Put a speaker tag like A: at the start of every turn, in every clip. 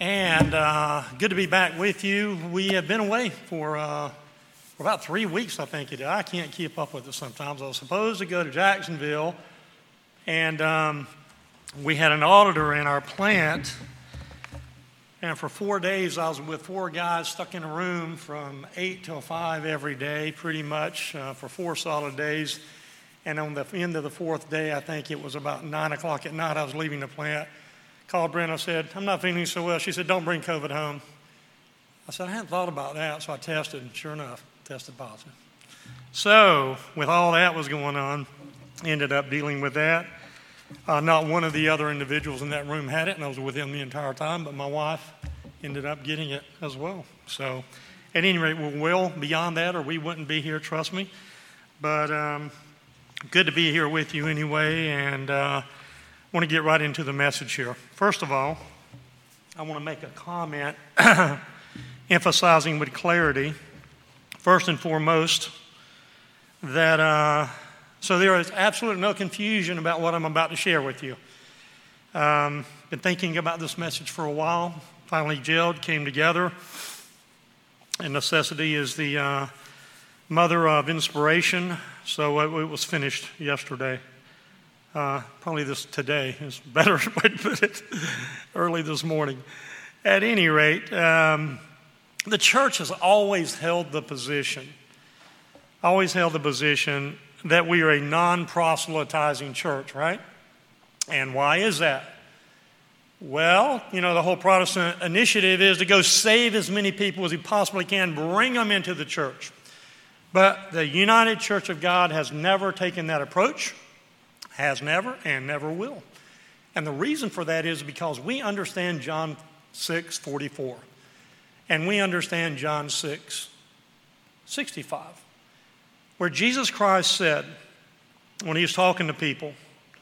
A: And good to be back with you. We have been away for about 3 weeks, I think it is. I can't keep up with it sometimes. I was supposed to go to Jacksonville, and we had an auditor in our plant. And for 4 days, I was with 4 guys stuck in a room from 8 till 5 every day, pretty much, for 4 solid days. And on the end of the 4th day, I think it was about 9 o'clock at night, I was leaving the plant. Called Brenda, said, I'm not feeling so well. She said, don't bring COVID home. I said, I hadn't thought about that, so I tested, and sure enough, tested positive. So, with all that was going on, ended up dealing with that. Not one of the other individuals in that room had it, and I was with him the entire time, but my wife ended up getting it as well. So, at any rate, we're well beyond that, or we wouldn't be here, trust me. But good to be here with you anyway, and I want to get right into the message here. First of all, I want to make a comment emphasizing with clarity, first and foremost, that so there is absolutely no confusion about what I'm about to share with you. Been thinking about this message for a while. Finally gelled, came together. And necessity is the mother of inspiration, so it was finished yesterday. Probably today is a better way to put it, early this morning. At any rate, the church has always held the position that we are a non-proselytizing church, right? And why is that? Well, the whole Protestant initiative is to go save as many people as we possibly can, bring them into the church. But the United Church of God has never taken that approach. Has never and never will. And the reason for that is because we understand John 6:44. And we understand John 6:65. Where Jesus Christ said, when he was talking to people,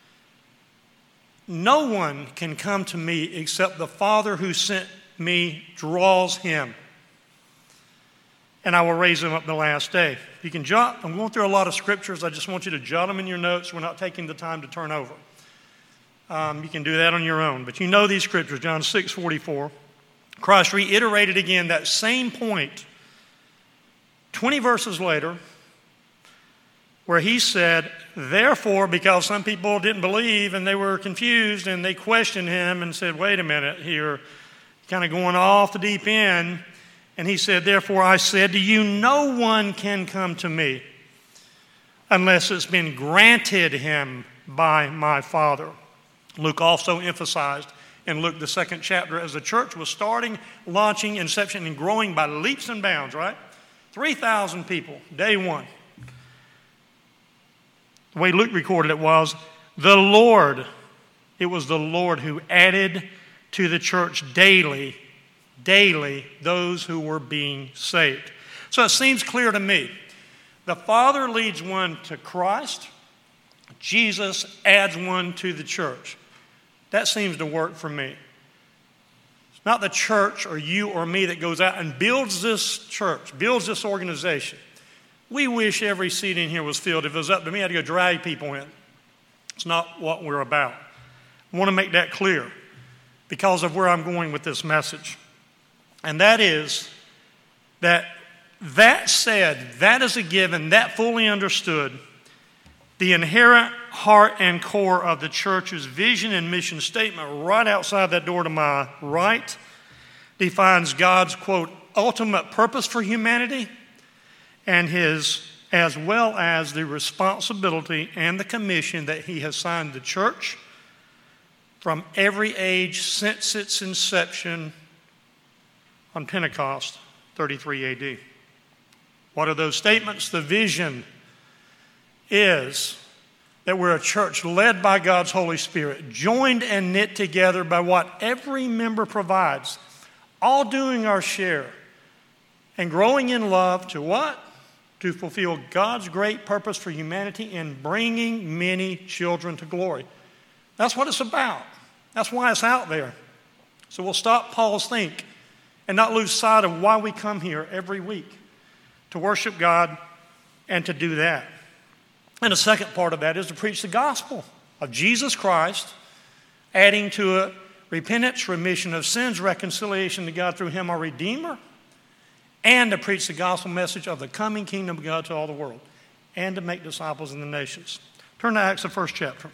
A: no one can come to me except the Father who sent me draws him. And I will raise him up the last day. You can jot. I'm going through a lot of scriptures. I just want you to jot them in your notes. We're not taking the time to turn over. You can do that on your own. But you know these scriptures, John 6:44. Christ reiterated again that same point 20 verses later, where he said, therefore, because some people didn't believe and they were confused and they questioned him and said, wait a minute here, kind of going off the deep end. And he said, therefore I said to you, no one can come to me unless it's been granted him by my Father. Luke also emphasized in Luke, the 2nd chapter, as the church was starting, launching, inception, and growing by leaps and bounds, right? 3,000 people, day one. The way Luke recorded it was, it was the Lord who added to the church daily those who were being saved. So it seems clear to me. The Father leads one to Christ. Jesus adds one to the church. That seems to work for me. It's not the church or you or me that goes out and builds this church, builds this organization. We wish every seat in here was filled. If it was up to me, I'd go drag people in. It's not what we're about. I want to make that clear because of where I'm going with this message. And that is that said, that is a given, that fully understood, the inherent heart and core of the church's vision and mission statement right outside that door to my right defines God's, quote, ultimate purpose for humanity and his, as well as the responsibility and the commission that he has signed the church from every age since its inception on Pentecost, 33 AD. What are those statements? The vision is that we're a church led by God's Holy Spirit, joined and knit together by what every member provides, all doing our share, and growing in love to what? To fulfill God's great purpose for humanity in bringing many children to glory. That's what it's about. That's why it's out there. So we'll stop, pause, think, and not lose sight of why we come here every week, to worship God and to do that. And the second part of that is to preach the gospel of Jesus Christ, adding to it repentance, remission of sins, reconciliation to God through him our Redeemer, and to preach the gospel message of the coming kingdom of God to all the world, and to make disciples in the nations. Turn to Acts, the first chapter.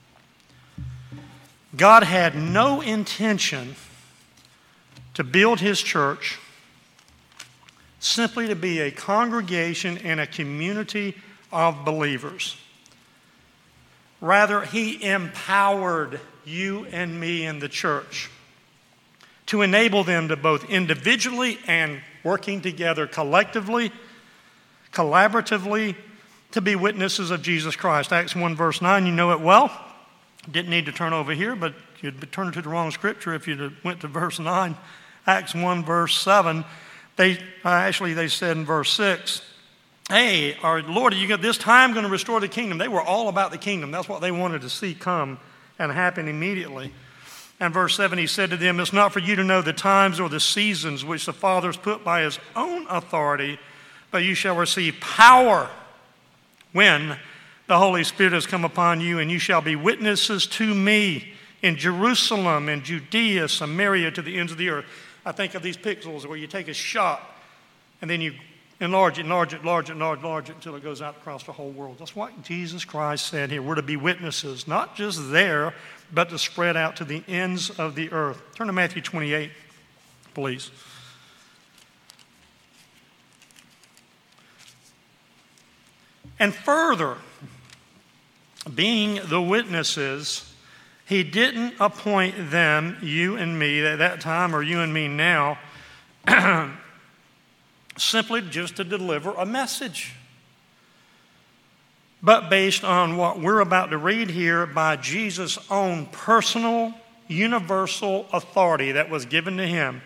A: God had no intention to build his church simply to be a congregation and a community of believers. Rather, he empowered you and me in the church to enable them to both individually and working together collectively, collaboratively, to be witnesses of Jesus Christ. Acts 1 verse 9, you know it well. Didn't need to turn over here, but you'd turn to the wrong scripture if you went to verse 9. Acts 1 verse 7, they said in verse 6, hey, our Lord, are you this time going to restore the kingdom? They were all about the kingdom. That's what they wanted to see come and happen immediately. And verse 7, he said to them, it's not for you to know the times or the seasons which the Father has put by his own authority, but you shall receive power when the Holy Spirit has come upon you, and you shall be witnesses to me in Jerusalem and Judea, Samaria, to the ends of the earth. I think of these pixels where you take a shot and then you enlarge it until it goes out across the whole world. That's what Jesus Christ said here. We're to be witnesses, not just there, but to spread out to the ends of the earth. Turn to Matthew 28, please. And further, being the witnesses, he didn't appoint them, you and me, at that time, or you and me now, simply just to deliver a message, but based on what we're about to read here by Jesus' own personal, universal authority that was given to him.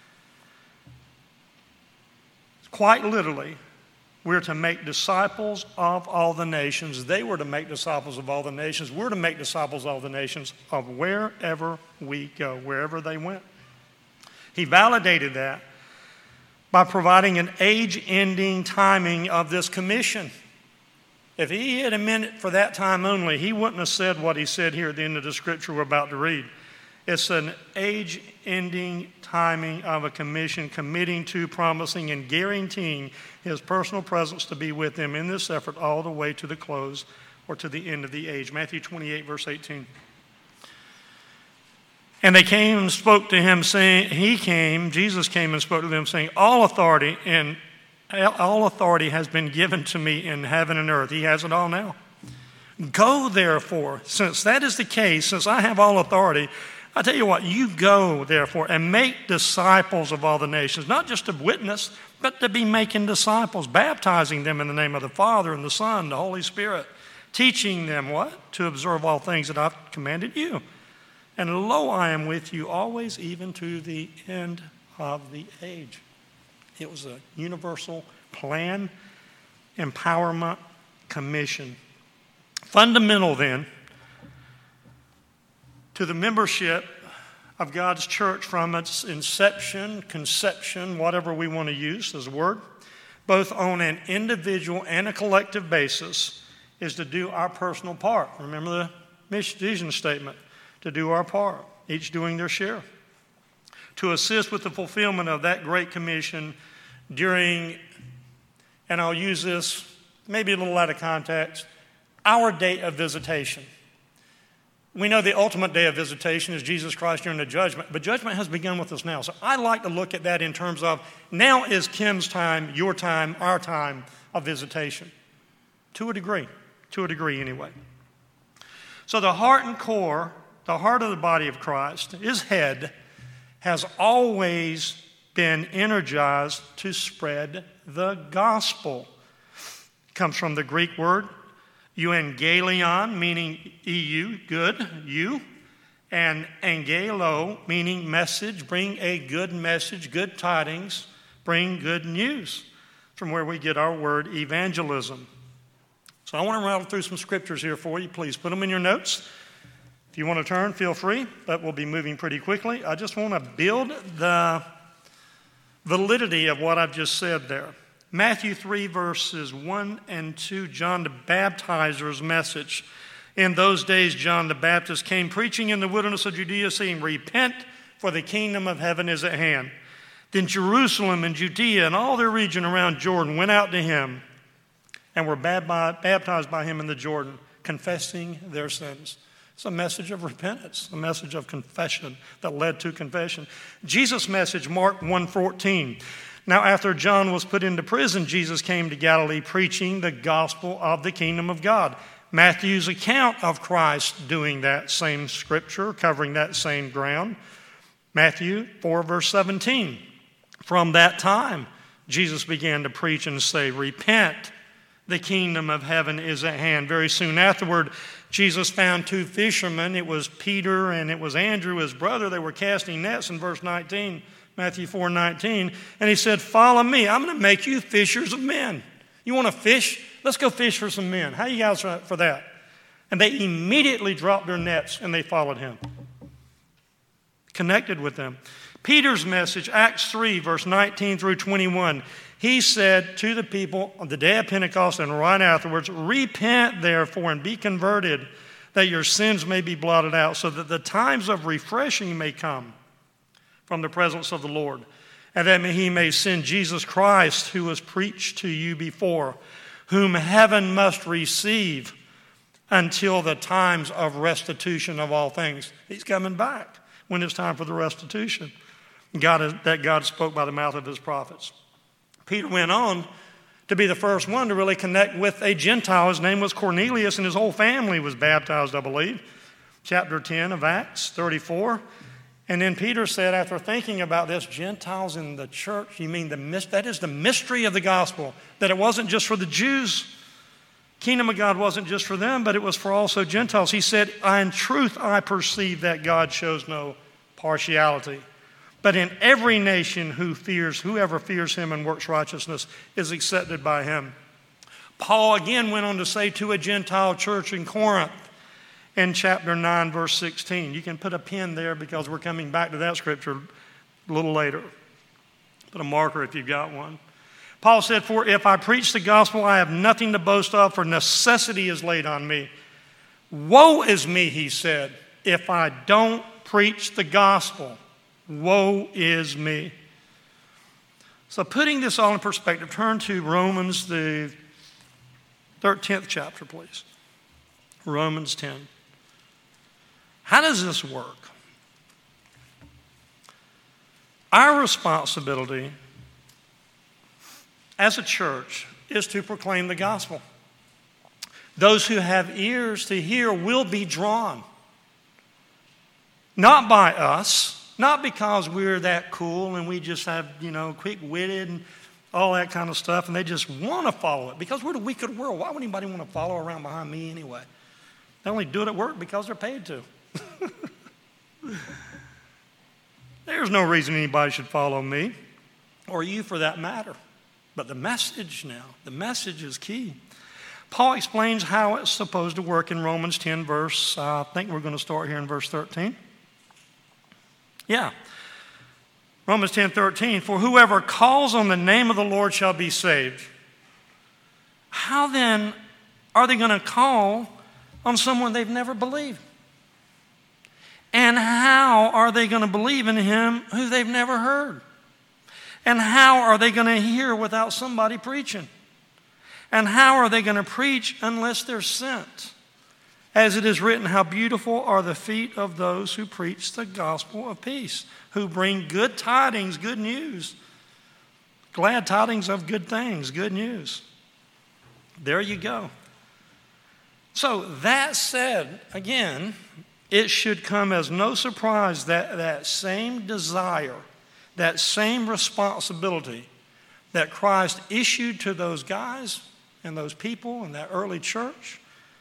A: Quite literally, we're to make disciples of all the nations. They were to make disciples of all the nations. We're to make disciples of all the nations of wherever we go, wherever they went. He validated that by providing an age-ending timing of this commission. If he had meant it for that time only, he wouldn't have said what he said here at the end of the scripture we're about to read. It's an age-ending timing of a commission, committing to, promising, and guaranteeing his personal presence to be with them in this effort all the way to the close or to the end of the age. Matthew 28, verse 18. And they came and spoke to him, saying, Jesus came and spoke to them, saying, all authority has been given to me in heaven and earth. He has it all now. Go, therefore, since that is the case, since I have all authority, I tell you what, you go, therefore, and make disciples of all the nations, not just to witness, but to be making disciples, baptizing them in the name of the Father and the Son, and the Holy Spirit, teaching them what? To observe all things that I've commanded you. And lo, I am with you always, even to the end of the age. It was a universal plan, empowerment, commission. Fundamental then to the membership of God's church from its inception, conception, whatever we want to use as a word, both on an individual and a collective basis, is to do our personal part. Remember the vision statement, to do our part, each doing their share, to assist with the fulfillment of that great commission during, and I'll use this maybe a little out of context, our day of visitation. We know the ultimate day of visitation is Jesus Christ during the judgment, but judgment has begun with us now. So I like to look at that in terms of now is Kim's time, your time, our time of visitation. To a degree anyway. So the heart and core, the heart of the body of Christ, his head, has always been energized to spread the gospel. It comes from the Greek word euangelion, meaning EU, good, you, and angelo, meaning message, bring a good message, good tidings, bring good news, from where we get our word evangelism. So I want to rattle through some scriptures here for you. Please put them in your notes. If you want to turn, feel free, but we'll be moving pretty quickly. I just want to build the validity of what I've just said there. Matthew 3, verses 1 and 2, John the Baptizer's message. In those days, John the Baptist came preaching in the wilderness of Judea, saying, repent, for the kingdom of heaven is at hand. Then Jerusalem and Judea and all their region around Jordan went out to him and were baptized by him in the Jordan, confessing their sins. It's a message of repentance, a message of confession that led to confession. Jesus' message, Mark 1:14. Now after John was put into prison, Jesus came to Galilee preaching the gospel of the kingdom of God. Matthew's account of Christ doing that same scripture, covering that same ground. Matthew 4 verse 17. From that time, Jesus began to preach and say, repent, the kingdom of heaven is at hand. Very soon afterward, Jesus found two fishermen. It was Peter and it was Andrew, his brother. They were casting nets in verse 19, Matthew 4:19. And he said, follow me. I'm going to make you fishers of men. You want to fish? Let's go fish for some men. How you guys for that? And they immediately dropped their nets and they followed him. Connected with them. Peter's message, Acts 3, verse 19 through 21. He said to the people on the day of Pentecost and right afterwards, repent therefore and be converted, that your sins may be blotted out, so that the times of refreshing may come from the presence of the Lord, and that he may send Jesus Christ, who was preached to you before, whom heaven must receive until the times of restitution of all things. He's coming back when it's time for the restitution that God spoke by the mouth of his prophets. Peter went on to be the first one to really connect with a Gentile. His name was Cornelius, and his whole family was baptized, I believe. Chapter 10 of Acts 34. And then Peter said, after thinking about this, Gentiles in the church, you mean that is the mystery of the gospel, that it wasn't just for the Jews. Kingdom of God wasn't just for them, but it was for also Gentiles. He said, in truth I perceive that God shows no partiality. But in every nation whoever fears him and works righteousness is accepted by him. Paul again went on to say to a Gentile church in Corinth in chapter 9, verse 16. You can put a pin there because we're coming back to that scripture a little later. Put a marker if you've got one. Paul said, for if I preach the gospel, I have nothing to boast of, for necessity is laid on me. Woe is me, he said, if I don't preach the gospel. Woe is me. So putting this all in perspective, turn to Romans, the 13th chapter, please. Romans 10. How does this work? Our responsibility as a church is to proclaim the gospel. Those who have ears to hear will be drawn. Not by us. Not because we're that cool and we just have, quick-witted and all that kind of stuff, and they just want to follow it. Because we're the weak of the world. Why would anybody want to follow around behind me anyway? They only do it at work because they're paid to. There's no reason anybody should follow me, or you for that matter. But the message is key. Paul explains how it's supposed to work in Romans 10, verse, I think we're going to start here in verse 13. Yeah. Romans 10:13, for whoever calls on the name of the Lord shall be saved. How then are they going to call on someone they've never believed? And how are they going to believe in him who they've never heard? And how are they going to hear without somebody preaching? And how are they going to preach unless they're sent? As it is written, how beautiful are the feet of those who preach the gospel of peace, who bring good tidings, good news. Glad tidings of good things, good news. There you go. So that said, again, it should come as no surprise that that same desire, that same responsibility that Christ issued to those guys and those people in that early church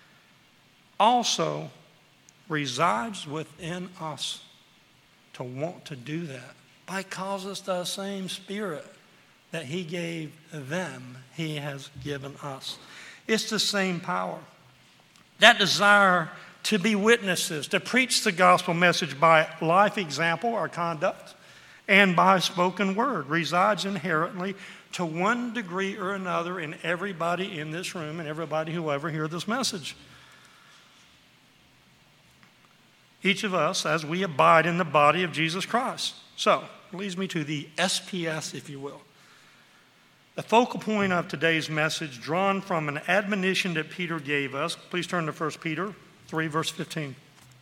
A: also resides within us to want to do that, because it's the same Spirit that he gave them, he has given us. It's the same power. That desire to be witnesses, to preach the gospel message by life example or conduct and by spoken word resides inherently to one degree or another in everybody in this room and everybody who will ever hear this message. each of us as we abide in the body of Jesus Christ. So, it leads me to the SPS, if you will. The focal point of today's message, drawn from an admonition that Peter gave us. Please turn to 1 Peter 3, verse 15.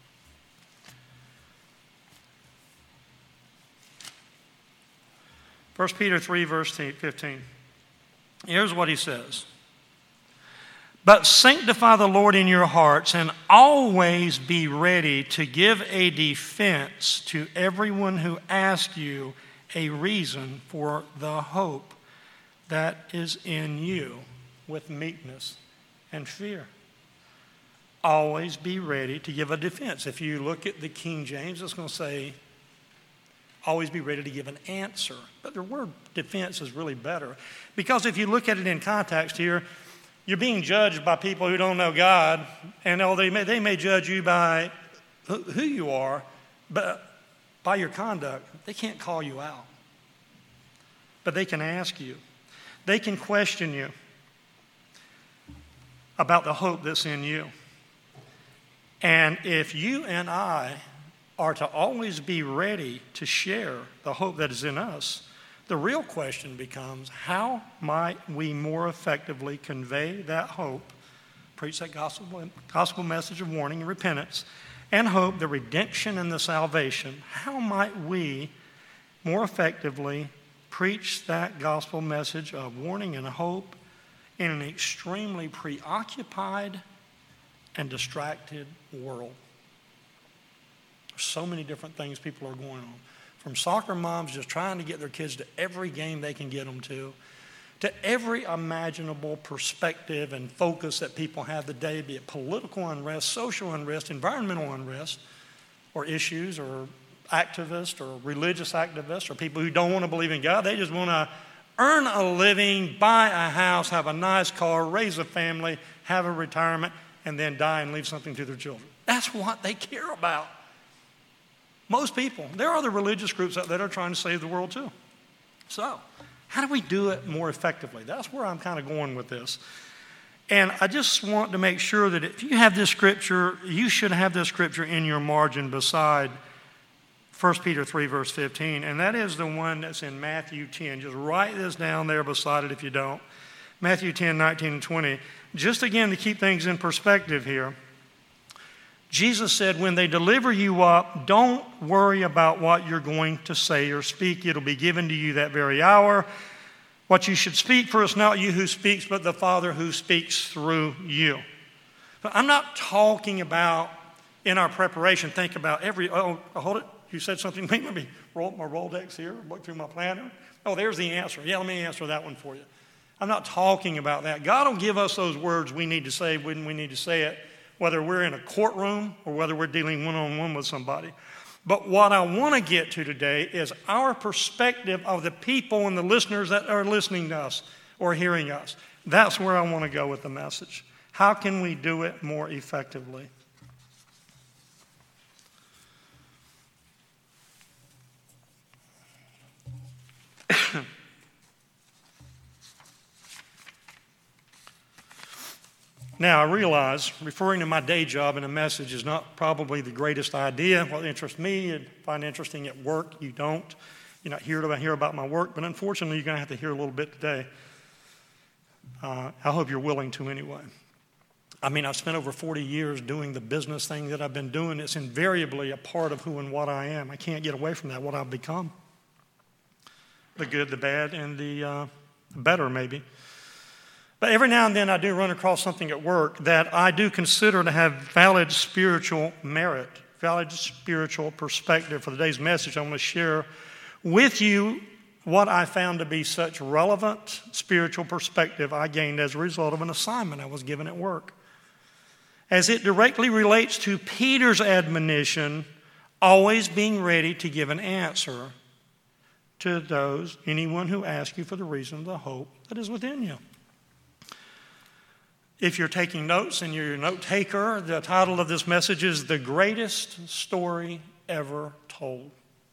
A: First Peter 3, verse 15. Here's what he says. But sanctify the Lord in your hearts, and always be ready to give a defense to everyone who asks you a reason for the hope that is in you, with meekness and fear. Always be ready to give a defense. If you look at the King James, it's going to say, always be ready to give an answer. But the word defense is really better. Because if you look at it in context here, you're being judged by people who don't know God, and they may judge you by who you are, but by your conduct. They can't call you out. But they can ask you. They can question you about the hope that's in you. And if you and I are to always be ready to share the hope that is in us, the real question becomes, how might we more effectively convey that hope, preach that gospel message of warning and repentance, and hope, the redemption and the salvation? How might we more effectively preach that gospel message of warning and hope in an extremely preoccupied and distracted world? There's so many different things people are going on. From soccer moms just trying to get their kids to every game they can get them to every imaginable perspective and focus that people have today, be it political unrest, social unrest, environmental unrest, or issues, or activists, or religious activists, or people who don't want to believe in God. They just want to earn a living, buy a house, have a nice car, raise a family, have a retirement, and then die and leave something to their children. That's what they care about. Most people. There are other religious groups out there that are trying to save the world too. So, how do we do it more effectively? That's where I'm kind of going with this. And I just want to make sure that if you have this scripture, you should have this scripture in your margin beside 1 Peter 3, verse 15. And that is the one that's in Matthew 10. Just write this down there beside it if you don't. Matthew 10, 19 and 20. Just again to keep things in perspective here. Jesus said, when they deliver you up, don't worry about what you're going to say or speak. It'll be given to you that very hour. What you should speak, for it's not you who speaks, but the Father who speaks through you. But I'm not talking about, in our preparation, think about hold it. You said something, let me roll up my Rolodex here, look through my planner. Oh, there's the answer. Yeah, let me answer that one for you. I'm not talking about that. God will give us those words we need to say when we need to say it, whether we're in a courtroom or whether we're dealing one-on-one with somebody. But what I want to get to today is our perspective of the people and the listeners that are listening to us or hearing us. That's where I want to go with the message. How can we do it more effectively? Now, I realize referring to my day job in a message is not probably the greatest idea. What interests me, you find interesting at work. You don't. You're not here to hear about my work, but unfortunately, you're going to have to hear a little bit today. I hope you're willing to anyway. I mean, I've spent over 40 years doing the business thing that I've been doing. It's invariably a part of who and what I am. I can't get away from that, what I've become. The good, the bad, and the better, maybe. But every now and then I do run across something at work that I do consider to have valid spiritual merit, valid spiritual perspective. For today's message, I want to share with you what I found to be such relevant spiritual perspective I gained as a result of an assignment I was given at work. As it directly relates to Peter's admonition, always being ready to give an answer to anyone who asks you for the reason of the hope that is within you. If you're taking notes and you're a note taker, the title of this message is The Greatest Story Ever Told.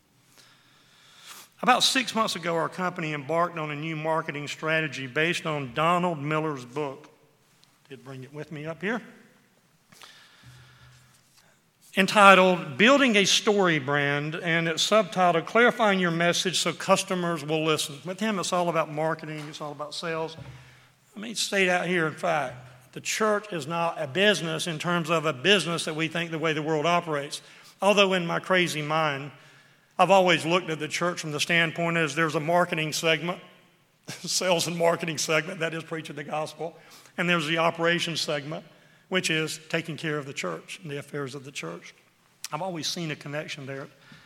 A: About 6 months ago, our company embarked on a new marketing strategy based on Donald Miller's book. I did bring it with me up here. entitled Building a Story Brand, and it's subtitled Clarifying Your Message So Customers Will Listen. With him, it's all about marketing, it's all about sales. I mean, state out here, in fact, the church is not a business in terms of a business that we think the way the world operates. Although in my crazy mind, I've always looked at the church from the standpoint as there's a marketing segment, sales and marketing segment, that is preaching the gospel, and there's the operations segment, which is taking care of the church and the affairs of the church. I've always seen a connection there.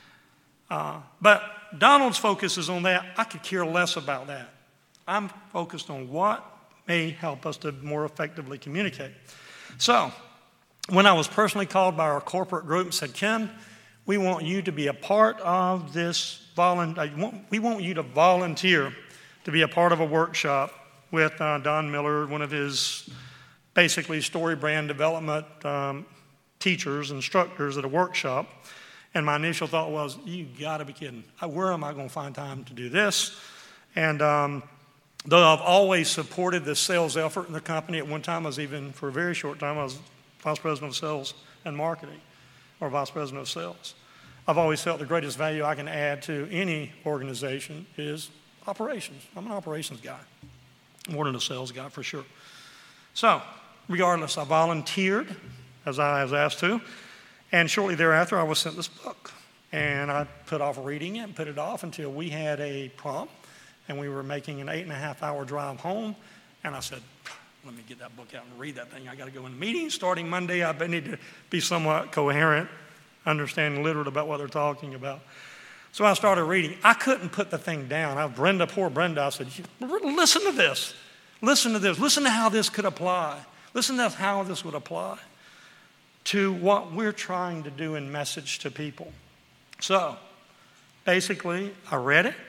A: But Donald's focus is on that. I could care less about that. I'm focused on what may help us to more effectively communicate. So, when I was personally called by our corporate group and said, Ken, we want you to be a part of this, we want you to volunteer to be a part of a workshop with Don Miller, one of his basically story brand development teachers, instructors at a workshop. And my initial thought was, you gotta be kidding. Where am I gonna find time to do this? And though I've always supported the sales effort in the company, at one time for a very short time, I was Vice President of Sales and Marketing, or Vice President of Sales. I've always felt the greatest value I can add to any organization is operations. I'm an operations guy, more than a sales guy for sure. So, regardless, I volunteered, as I was asked to, and shortly thereafter I was sent this book. And I put off reading it and put it off until we had a prompt, and we were making an 8.5-hour drive home, and I said, let me get that book out and read that thing. I got to go in a meeting starting Monday. I need to be somewhat coherent, understanding literate about what they're talking about. So I started reading. I couldn't put the thing down. Poor Brenda, I said, listen to this. Listen to this. Listen to how this could apply. Listen to how this would apply to what we're trying to do in message to people. So basically, I read it.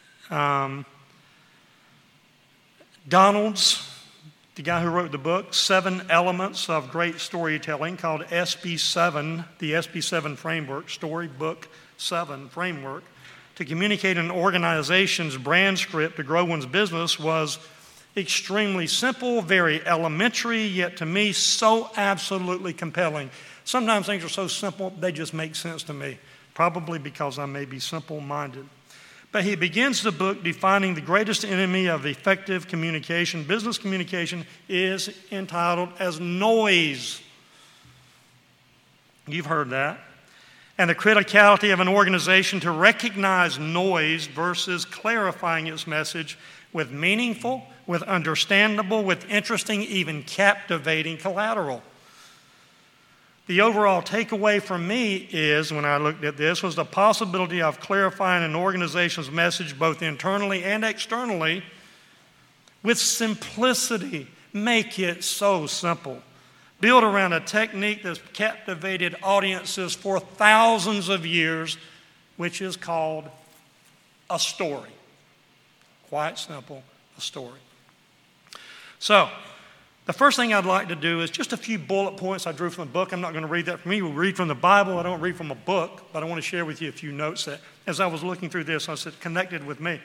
A: Donald's, the guy who wrote the book, 7 Elements of Great Storytelling, called SB7, the SB7 Framework, Storybook 7 Framework, to communicate an organization's brand script to grow one's business was extremely simple, very elementary, yet to me so absolutely compelling. Sometimes things are so simple, they just make sense to me, probably because I may be simple-minded. But he begins the book defining the greatest enemy of effective communication. Business communication is entitled as noise. You've heard that. And the criticality of an organization to recognize noise versus clarifying its message with meaningful, with understandable, with interesting, even captivating collateral. The overall takeaway from me is, when I looked at this, was the possibility of clarifying an organization's message both internally and externally with simplicity. Make it so simple. Build around a technique that's captivated audiences for thousands of years, which is called a story. Quite simple, a story. So, the first thing I'd like to do is just a few bullet points I drew from the book. I'm not going to read that from me. We'll read from the Bible. I don't read from a book, but I want to share with you a few notes that, as I was looking through this, I said, connected with me.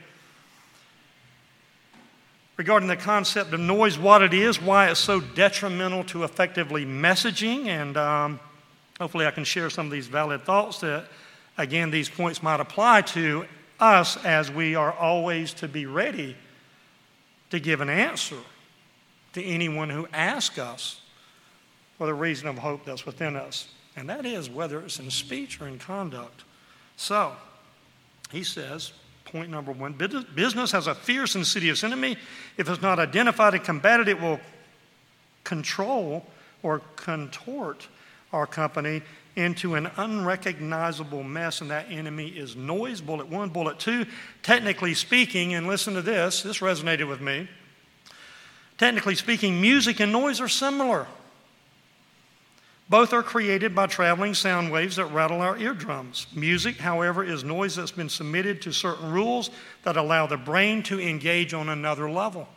A: Regarding the concept of noise, what it is, why it's so detrimental to effectively messaging, and hopefully I can share some of these valid thoughts that, again, these points might apply to us as we are always to be ready to give an answer to anyone who asks us for the reason of hope that's within us. And that is whether it's in speech or in conduct. So, he says, point number 1, business has a fierce, insidious enemy. If it's not identified and combated, it will control or contort our company into an unrecognizable mess, and that enemy is noise. Bullet 1. Bullet 2, technically speaking, and listen to this resonated with me. Technically speaking, music and noise are similar. Both are created by traveling sound waves that rattle our eardrums. Music, however, is noise that's been submitted to certain rules that allow the brain to engage on another level.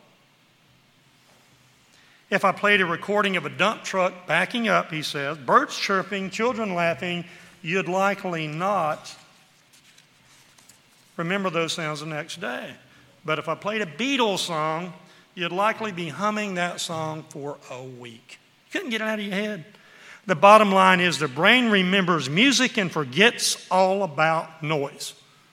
A: If I played a recording of a dump truck backing up, he says, birds chirping, children laughing, you'd likely not remember those sounds the next day. But if I played a Beatles song, you'd likely be humming that song for a week. You couldn't get it out of your head. The bottom line is the brain remembers music and forgets all about noise.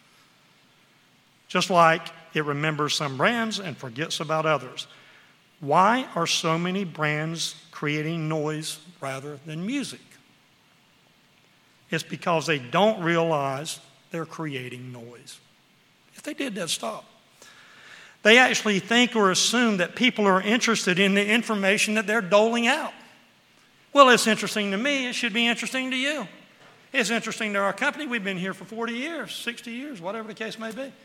A: Just like it remembers some brands and forgets about others. Why are so many brands creating noise rather than music? It's because they don't realize they're creating noise. If they did, they'd stop. They actually think or assume that people are interested in the information that they're doling out. Well, it's interesting to me. It should be interesting to you. It's interesting to our company. We've been here for 40 years, 60 years, whatever the case may be.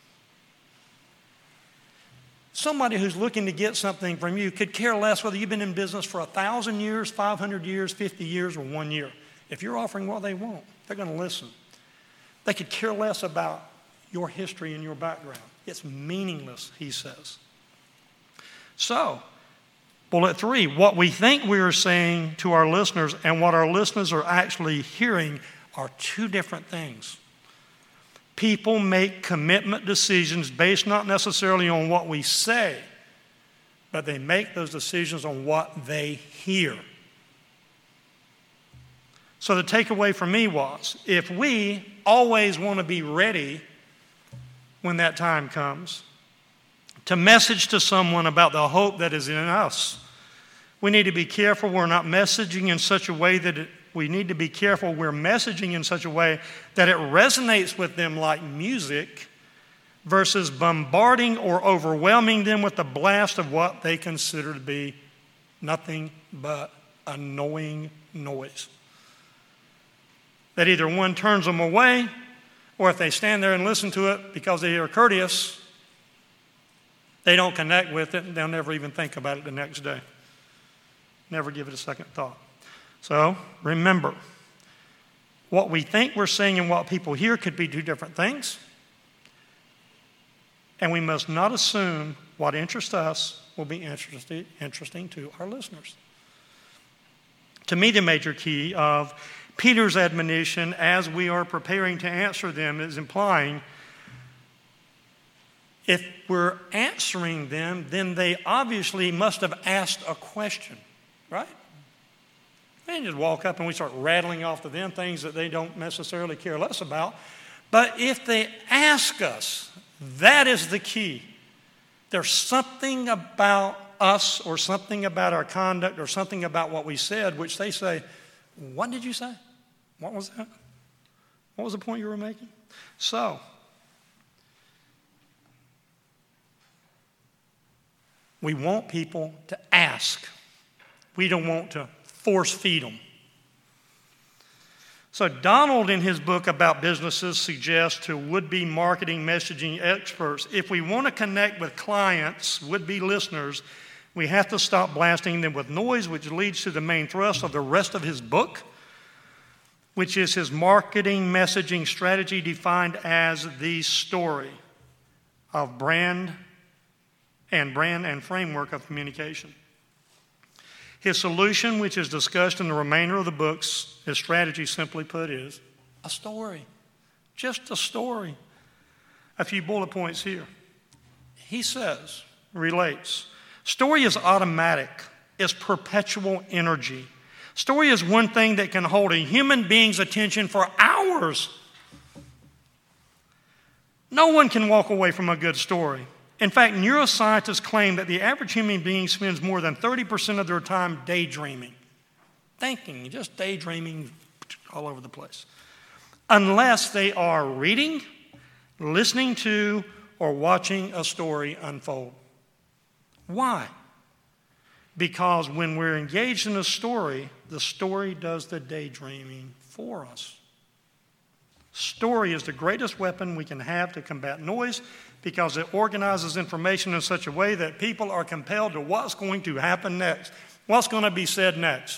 A: Somebody who's looking to get something from you could care less whether you've been in business for 1,000 years, 500 years, 50 years, or 1 year. If you're offering what they want, they're going to listen. They could care less about your history and your background. It's meaningless, he says. So, bullet 3, what we think we are saying to our listeners and what our listeners are actually hearing are two different things. People make commitment decisions based not necessarily on what we say, but they make those decisions on what they hear. So the takeaway for me was, if we always want to be ready when that time comes, to message to someone about the hope that is in us, we need to be careful we're not messaging in such a way that we need to be careful we're messaging in such a way that it resonates with them like music versus bombarding or overwhelming them with the blast of what they consider to be nothing but annoying noise. That either one turns them away, or if they stand there and listen to it because they are courteous, they don't connect with it and they'll never even think about it the next day. Never give it a second thought. So, remember, what we think we're saying and what people hear could be two different things. And we must not assume what interests us will be interesting to our listeners. To me, the major key of Peter's admonition as we are preparing to answer them is implying if we're answering them, then they obviously must have asked a question, right? We didn't just walk up and we start rattling off to them things that they don't necessarily care less about. But if they ask us, that is the key. There's something about us or something about our conduct or something about what we said which they say, what did you say? What was that? What was the point you were making? So, we want people to ask. We don't want to force feed them. So Donald, in his book about businesses, suggests to would-be marketing messaging experts, if we want to connect with clients, would-be listeners, we have to stop blasting them with noise, which leads to the main thrust of the rest of his book, which is his marketing messaging strategy defined as the story of brand and framework of communication. His solution, which is discussed in the remainder of the books, his strategy, simply put, is a story. Just a story. A few bullet points here. He says, relates, story is automatic. It's perpetual energy. Story is one thing that can hold a human being's attention for hours. No one can walk away from a good story. In fact, neuroscientists claim that the average human being spends more than 30% of their time daydreaming, thinking, just daydreaming all over the place, unless they are reading, listening to, or watching a story unfold. Why? Because when we're engaged in a story, the story does the daydreaming for us. Story is the greatest weapon we can have to combat noise because it organizes information in such a way that people are compelled to what's going to happen next, what's going to be said next.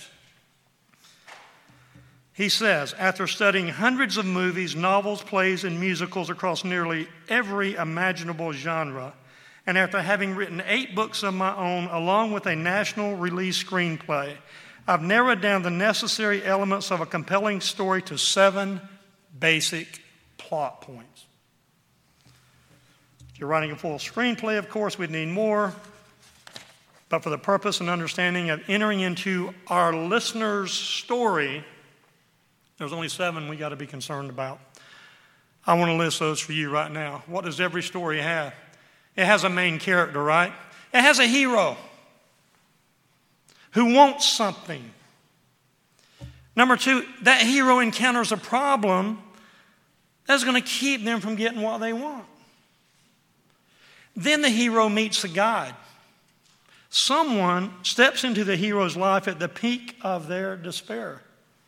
A: He says, after studying hundreds of movies, novels, plays, and musicals across nearly every imaginable genre, and after having written 8 books of my own along with a national release screenplay, I've narrowed down the necessary elements of a compelling story to 7 basic plot points. If you're writing a full screenplay, of course, we'd need more. But for the purpose and understanding of entering into our listener's story, there's only 7 we got to be concerned about. I want to list those for you right now. What does every story have? It has a main character, right? It has a hero who wants something. Number 2, that hero encounters a problem that's going to keep them from getting what they want. Then the hero meets a guide. Someone steps into the hero's life at the peak of their despair,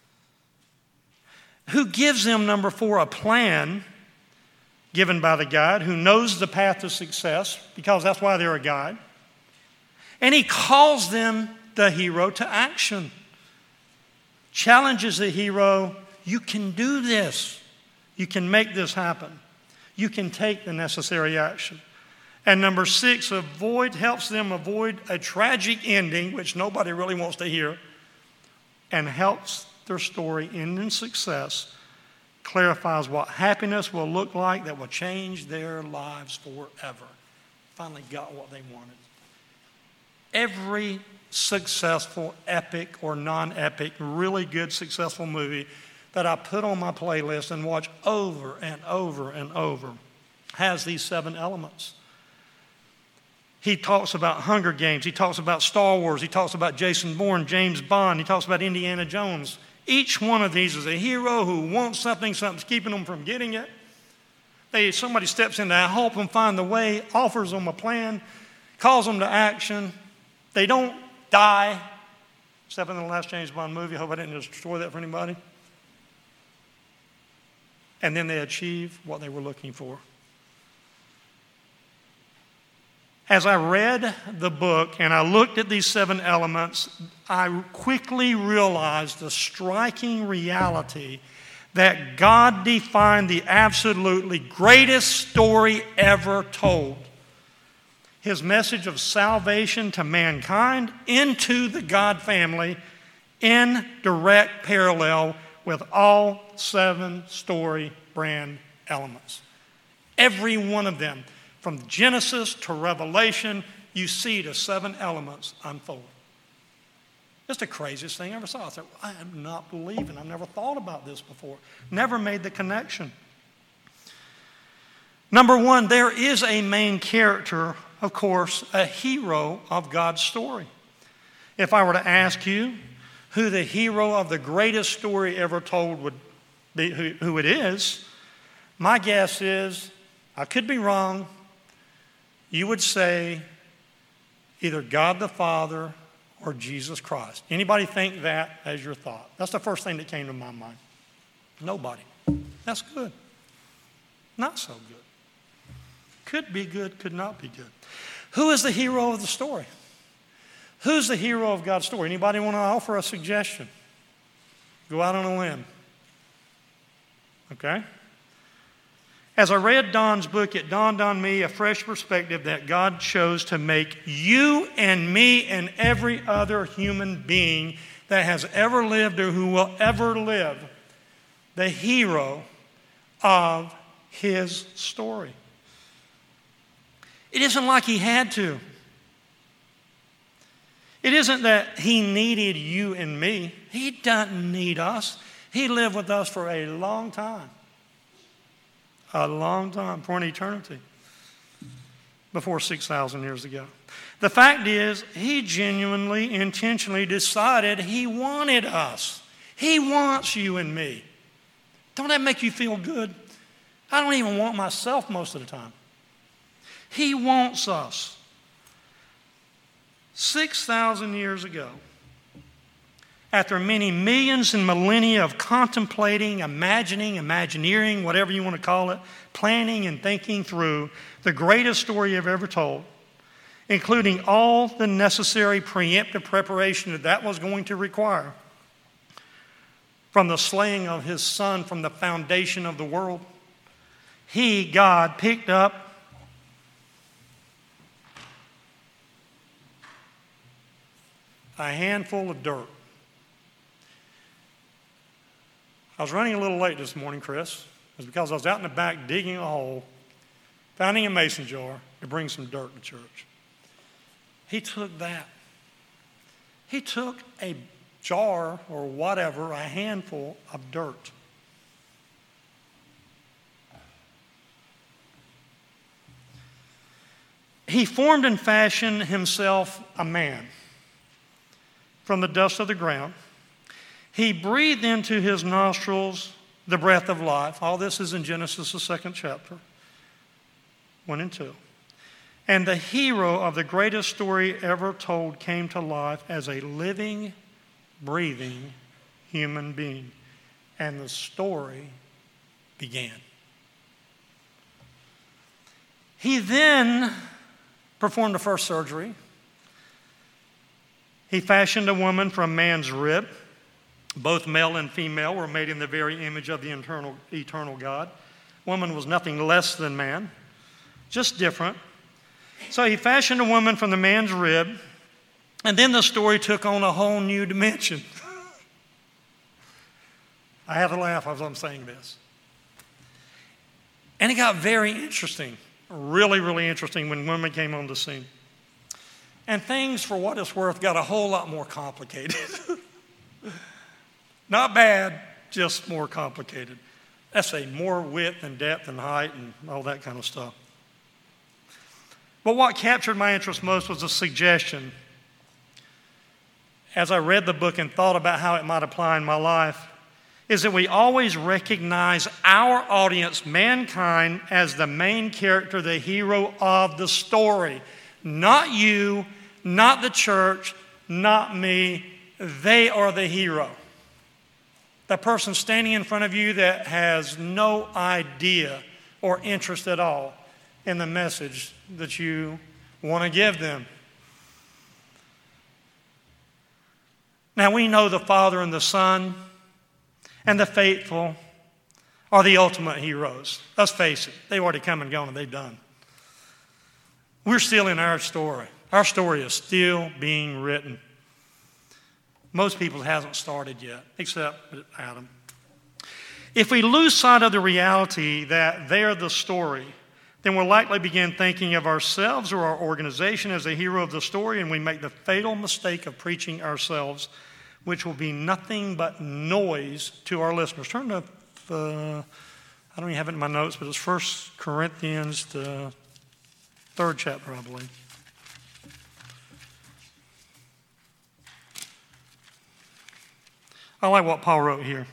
A: who gives them, number 4, a plan given by the guide, who knows the path to success, because that's why they're a guide. And he calls them, the hero, to action. Challenges the hero, you can do this. You can make this happen. You can take the necessary action. And number 6, helps them avoid a tragic ending, which nobody really wants to hear, and helps their story end in success, clarifies what happiness will look like that will change their lives forever. Finally got what they wanted. Every successful, epic or non-epic, really good, successful movie that I put on my playlist and watch over and over and over has these 7 elements. He talks about Hunger Games. He talks about Star Wars. He talks about Jason Bourne, James Bond. He talks about Indiana Jones. Each one of these is a hero who wants something, something's keeping them from getting it. Somebody steps in to help them find the way, offers them a plan, calls them to action. They don't die, except in the last James Bond movie. I hope I didn't destroy that for anybody. And then they achieve what they were looking for. As I read the book and I looked at these 7 elements, I quickly realized the striking reality that God defined the absolutely greatest story ever told. His message of salvation to mankind into the God family in direct parallel with all 7 story brand elements. Every one of them. From Genesis to Revelation, you see the 7 elements unfold. It's the craziest thing I ever saw. I said, I am not believing. I've never thought about this before. Never made the connection. Number 1, there is a main character, of course, a hero of God's story. If I were to ask you who the hero of the greatest story ever told would be, who it is, my guess is, I could be wrong, you would say either God the Father or Jesus Christ. Anybody think that as your thought? That's the first thing that came to my mind. Nobody. That's good. Not so good. Could be good, could not be good. Who is the hero of the story? Who's the hero of God's story? Anybody want to offer a suggestion? Go out on a limb. Okay? As I read Don's book, it dawned on me a fresh perspective that God chose to make you and me and every other human being that has ever lived or who will ever live the hero of his story. It isn't like he had to. It isn't that he needed you and me. He doesn't need us. He lived with us for a long time. A long time, for an eternity, before 6,000 years ago. The fact is, he genuinely, intentionally decided he wanted us. He wants you and me. Don't that make you feel good? I don't even want myself most of the time. He wants us. 6,000 years ago, after many millions and millennia of contemplating, imagining, imagineering, whatever you want to call it, planning and thinking through the greatest story you've ever told, including all the necessary preemptive preparation that was going to require, from the slaying of his son from the foundation of the world, he, God, picked up a handful of dirt. I was running a little late this morning, Chris. It was because I was out in the back digging a hole, finding a mason jar to bring some dirt to church. He took that. He took a jar or whatever, a handful of dirt. He formed and fashioned himself a man from the dust of the ground. He breathed into his nostrils the breath of life. All this is in Genesis, the 2nd chapter, 1 and 2. And the hero of the greatest story ever told came to life as a living, breathing human being. And the story began. He then performed the first surgery. He fashioned a woman from man's rib. Both male and female were made in the very image of the eternal God. Woman was nothing less than man, just different. So he fashioned a woman from the man's rib, and then the story took on a whole new dimension. I had to laugh as I'm saying this. And it got very interesting, really, really interesting when women came on the scene. And things, for what it's worth, got a whole lot more complicated. Not bad, just more complicated. That's more width and depth and height and all that kind of stuff. But what captured my interest most was a suggestion. As I read the book and thought about how it might apply in my life, is that we always recognize our audience, mankind, as the main character, the hero of the story. Not you, not the church, not me. They are the hero. The person standing in front of you that has no idea or interest at all in the message that you want to give them. Now we know the Father and the Son and the faithful are the ultimate heroes. Let's face it, they've already come and gone and they've done. We're still in our story. Our story is still being written. Most people hasn't started yet, except Adam. If we lose sight of the reality that they're the story, then we'll likely begin thinking of ourselves or our organization as the hero of the story, and we make the fatal mistake of preaching ourselves, which will be nothing but noise to our listeners. Turn to, I don't even have it in my notes, but it's 1 Corinthians, the 3rd chapter, I believe. I like what Paul wrote here.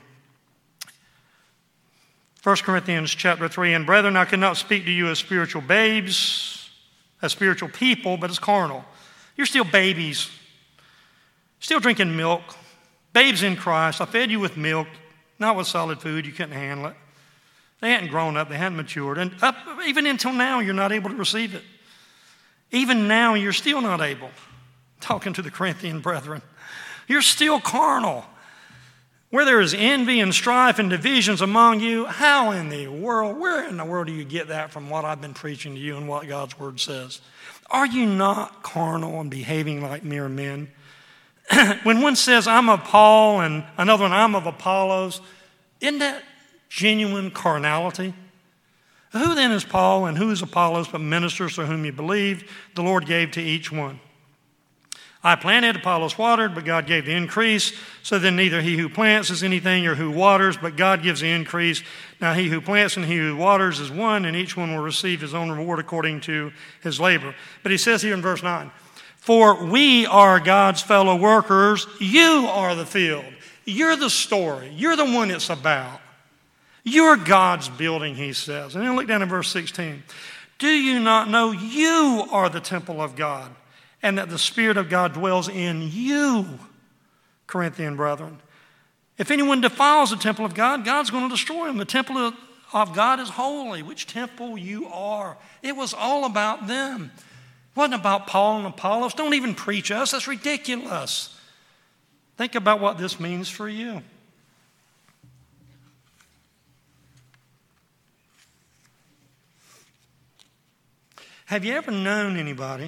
A: 1 Corinthians chapter 3, and brethren, I cannot speak to you as spiritual babes, as spiritual people, but as carnal. You're still babies, still drinking milk, babes in Christ. I fed you with milk, not with solid food. You couldn't handle it. They hadn't grown up. They hadn't matured. And even until now, you're not able to receive it. Even now, you're still not able. Talking to the Corinthian brethren. You're still carnal. Where there is envy and strife and divisions among you, how in the world, where in the world do you get that from what I've been preaching to you and what God's Word says? Are you not carnal and behaving like mere men? When one says, I'm of Paul, and another one, I'm of Apollos, isn't that genuine carnality? Who then is Paul and who is Apollos but ministers to whom you believed the Lord gave to each one? I planted, Apollos watered, but God gave the increase. So then neither he who plants is anything or who waters, but God gives the increase. Now he who plants and he who waters is one, and each one will receive his own reward according to his labor. But he says here in verse 9, for we are God's fellow workers. You are the field. You're the story. You're the one it's about. You're God's building, he says. And then look down at verse 16. Do you not know you are the temple of God, and that the Spirit of God dwells in you, Corinthian brethren? If anyone defiles the temple of God, God's going to destroy him. The temple of God is holy, which temple you are. It was all about them. It wasn't about Paul and Apollos. Don't even preach us. That's ridiculous. Think about what this means for you. Have you ever known anybody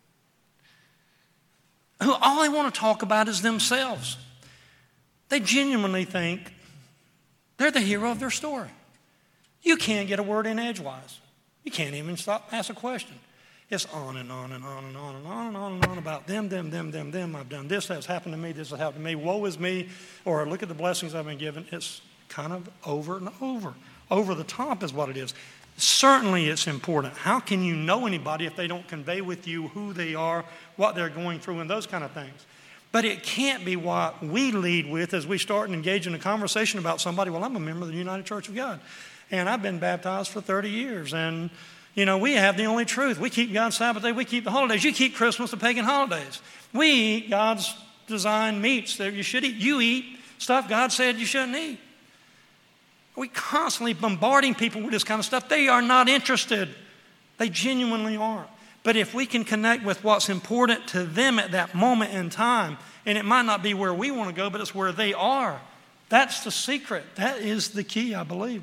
A: who all they want to talk about is themselves? They genuinely think they're the hero of their story. You can't get a word in edgewise. You can't even stop and ask a question. It's on and on and on and on and on and on and on about them. I've done this, that's happened to me, this has happened to me, woe is me, or look at the blessings I've been given. It's kind of over and over. Over the top is what it is. Certainly it's important. How can you know anybody if they don't convey with you who they are, what they're going through, and those kind of things? But it can't be what we lead with as we start and engage in a conversation about somebody. Well, I'm a member of the United Church of God, and I've been baptized for 30 years, and we have the only truth. We keep God's Sabbath day. We keep the holidays. You keep Christmas, the pagan holidays. We eat God's designed meats that you should eat. You eat stuff God said you shouldn't eat. We constantly bombarding people with this kind of stuff. They are not interested. They genuinely aren't. But if we can connect with what's important to them at that moment in time, and it might not be where we want to go, but it's where they are, that's the secret. That is the key, I believe.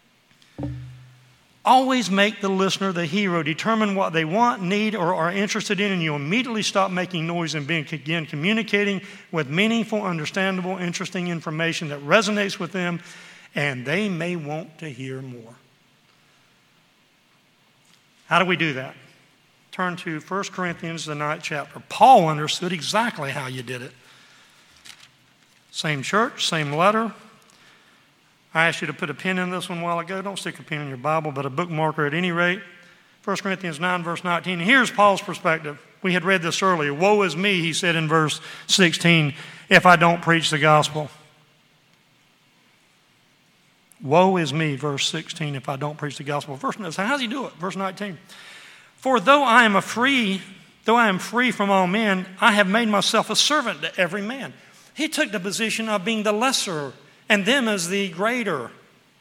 A: Always make the listener the hero. Determine what they want, need, or are interested in, and you immediately stop making noise and begin communicating with meaningful, understandable, interesting information that resonates with them, and they may want to hear more. How do we do that? Turn to 1 Corinthians, the 9th chapter. Paul understood exactly how you did it. Same church, same letter. I asked you to put a pin in this one a while ago. Don't stick a pin in your Bible, but a bookmarker at any rate. 1 Corinthians 9, verse 19. Here's Paul's perspective. We had read this earlier. Woe is me, he said in verse 16, if I don't preach the gospel. Woe is me, verse 16, if I don't preach the gospel. How does he do it? Verse 19. For though I am free from all men, I have made myself a servant to every man. He took the position of being the lesser and them as the greater.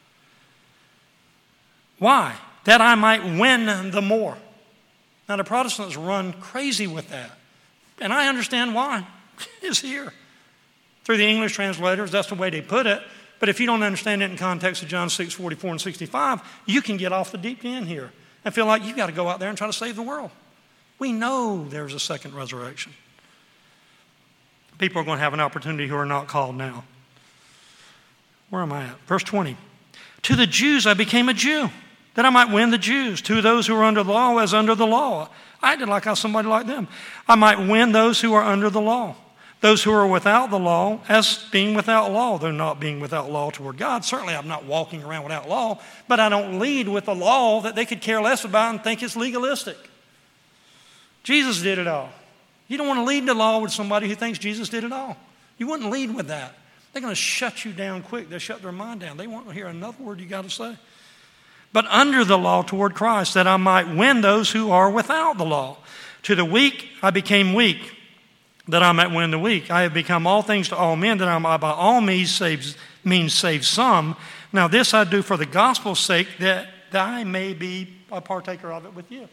A: Why? That I might win the more. Now the Protestants run crazy with that. And I understand why. It's here. Through the English translators, that's the way they put it. But if you don't understand it in context of John 6, 44 and 65, you can get off the deep end here and feel like you've got to go out there and try to save the world. We know there's a second resurrection. People are going to have an opportunity who are not called now. Where am I at? Verse 20. To the Jews I became a Jew, that I might win the Jews. To those who are under the law, as under the law. I acted like I was somebody like them. I might win those who are under the law. Those who are without the law, as being without law, though not being without law toward God. Certainly I'm not walking around without law, but I don't lead with a law that they could care less about and think it's legalistic. Jesus did it all. You don't want to lead the law with somebody who thinks Jesus did it all. You wouldn't lead with that. They're going to shut you down quick. They'll shut their mind down. They won't hear another word you got to say. But under the law toward Christ, that I might win those who are without the law. To the weak I became weak, that I might win the weak. I have become all things to all men, that I might by all means save some. Now this I do for the gospel's sake, that I may be a partaker of it with you.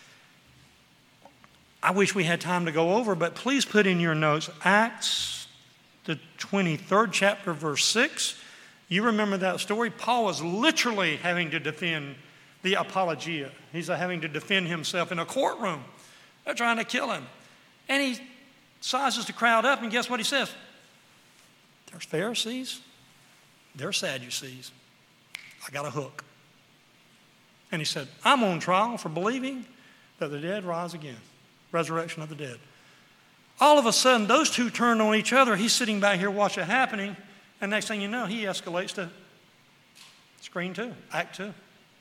A: I wish we had time to go over, but please put in your notes Acts, the 23rd chapter, verse 6. You remember that story? Paul was literally having to defend the apologia. He's having to defend himself in a courtroom. They're trying to kill him. And he sizes the crowd up, and guess what he says? There's Pharisees, there's Sadducees. I got a hook. And he said, I'm on trial for believing that the dead rise again. Resurrection of the dead. All of a sudden, those two turn on each other. He's sitting back here watching it happening, and next thing you know, he escalates to screen 2, Act 2.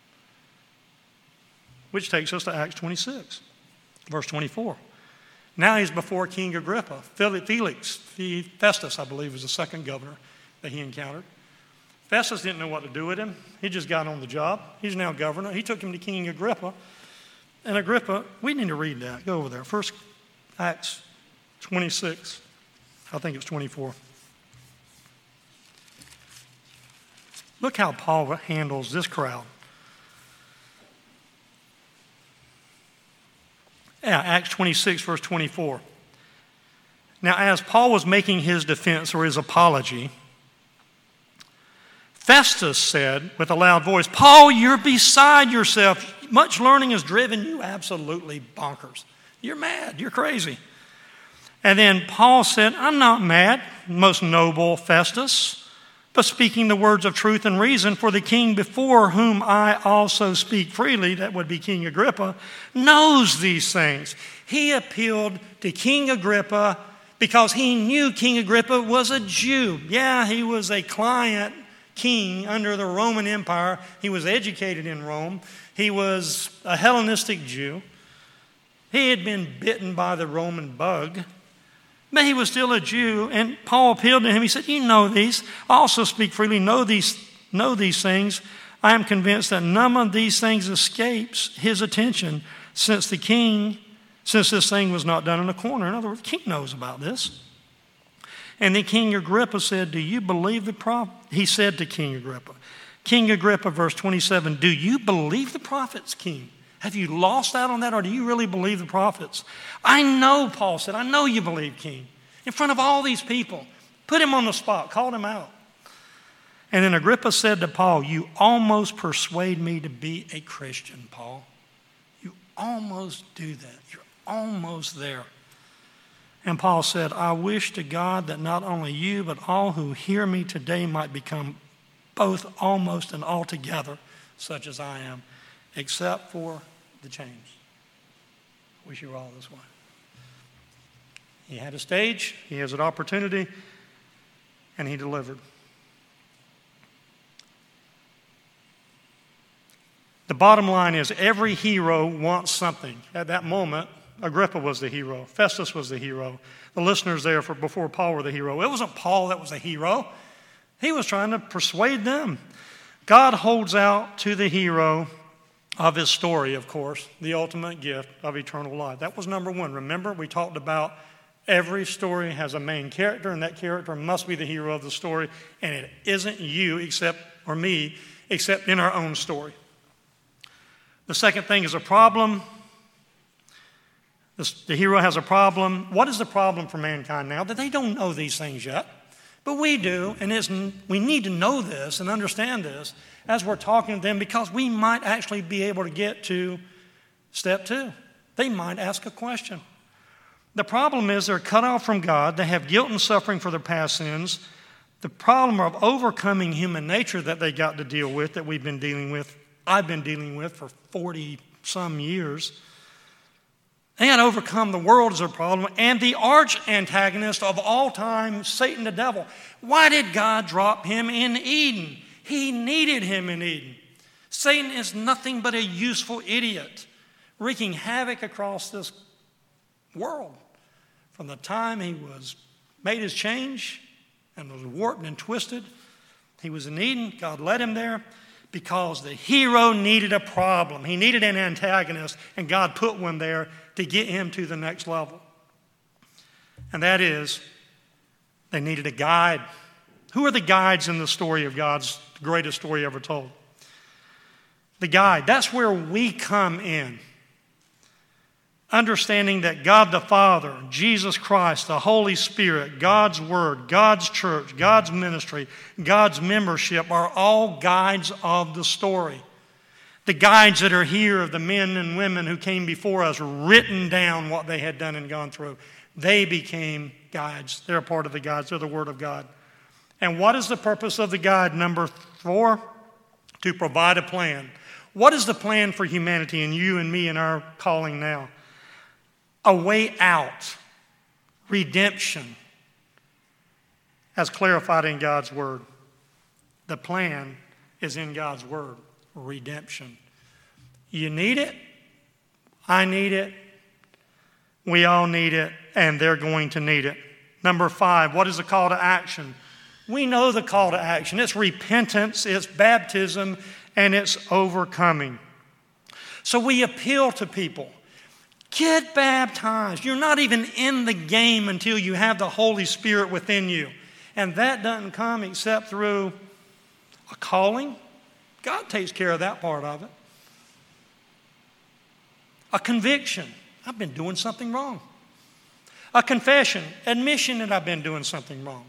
A: Which takes us to Acts 26, verse 24. Now he's before King Agrippa. Festus, I believe, was the second governor that he encountered. Festus didn't know what to do with him. He just got on the job. He's now governor. He took him to King Agrippa. And Agrippa, we need to read that. Go over there. First Acts 26. I think it's 24. Look how Paul handles this crowd. Yeah, Acts 26, verse 24. Now, as Paul was making his defense or his apology, Festus said with a loud voice, Paul, you're beside yourself. Much learning has driven you absolutely bonkers. You're mad. You're crazy. And then Paul said, I'm not mad, most noble Festus, but speaking the words of truth and reason, for the king before whom I also speak freely," that would be King Agrippa, "knows these things." He appealed to King Agrippa because he knew King Agrippa was a Jew. Yeah, he was a client king under the Roman Empire. He was educated in Rome. He was a Hellenistic Jew. He had been bitten by the Roman bug, but he was still a Jew. And Paul appealed to him. He said, "You know these. I also speak freely, know these things. I am convinced that none of these things escapes his attention since this thing was not done in a corner." In other words, the king knows about this. And then King Agrippa said, "Do you believe the prophet?" He said to King Agrippa, King Agrippa, verse 27, "Do you believe the prophets, king? Have you lost out on that, or do you really believe the prophets?" "I know," Paul said, "I know you believe, king." In front of all these people. Put him on the spot, called him out. And then Agrippa said to Paul, "You almost persuade me to be a Christian, Paul. You almost do that. You're almost there." And Paul said, "I wish to God that not only you, but all who hear me today might become both almost and altogether such as I am, except for the chains." I wish you were all this way. He had a stage, he has an opportunity, and he delivered. The bottom line is every hero wants something. At that moment, Agrippa was the hero. Festus was the hero. The listeners there before Paul were the hero. It wasn't Paul that was the hero. He was trying to persuade them. God holds out to the hero of his story, of course, the ultimate gift of eternal life. That was number one. Remember, we talked about every story has a main character, and that character must be the hero of the story, and it isn't you or me, except in our own story. The second thing is a problem. The hero has a problem. What is the problem for mankind now? That they don't know these things yet. But we do, and we need to know this and understand this as we're talking to them, because we might actually be able to get to step 2. They might ask a question. The problem is they're cut off from God. They have guilt and suffering for their past sins. The problem of overcoming human nature that they got to deal with, that I've been dealing with for 40-some years. They had overcome the world as a problem, and the arch antagonist of all time, Satan the devil. Why did God drop him in Eden? He needed him in Eden. Satan is nothing but a useful idiot, wreaking havoc across this world. From the time he made his change and was warped and twisted, he was in Eden. God led him there because the hero needed a problem. He needed an antagonist, and God put one there to get him to the next level. And that is, they needed a guide. Who are the guides in the story of God's greatest story ever told? The guide. That's where we come in. Understanding that God the Father, Jesus Christ, the Holy Spirit, God's Word, God's church, God's ministry, God's membership are all guides of the story. The guides that are here of the men and women who came before us, written down what they had done and gone through. They became guides. They're a part of the guides. They're the Word of God. And what is the purpose of the guide? Number 4, to provide a plan. What is the plan for humanity and you and me in our calling now? A way out, redemption, as clarified in God's Word. The plan is in God's Word, redemption. You need it, I need it, we all need it, and they're going to need it. Number 5, what is the call to action? We know the call to action. It's repentance, it's baptism, and it's overcoming. So we appeal to people. Get baptized. You're not even in the game until you have the Holy Spirit within you. And that doesn't come except through a calling. God takes care of that part of it. A conviction. I've been doing something wrong. A confession. Admission that I've been doing something wrong.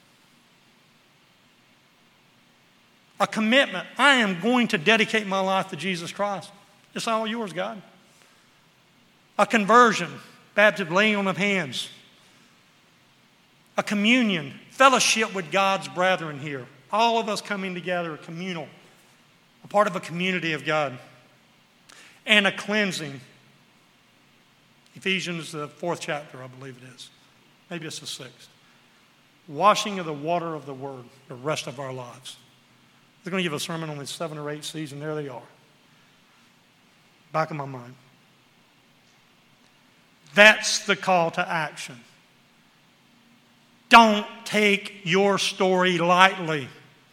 A: A commitment. I am going to dedicate my life to Jesus Christ. It's all yours, God. A conversion, baptism, laying on of hands. A communion, fellowship with God's brethren here, All of us coming together, communal, a part of a community of God. And a cleansing. Ephesians, the 4th chapter, I believe it is. Maybe it's the 6th. Washing of the water of the Word the rest of our lives. They're going to give a sermon on the 7 or 8 C's, and there they are. Back of my mind. That's the call to action. Don't take your story lightly.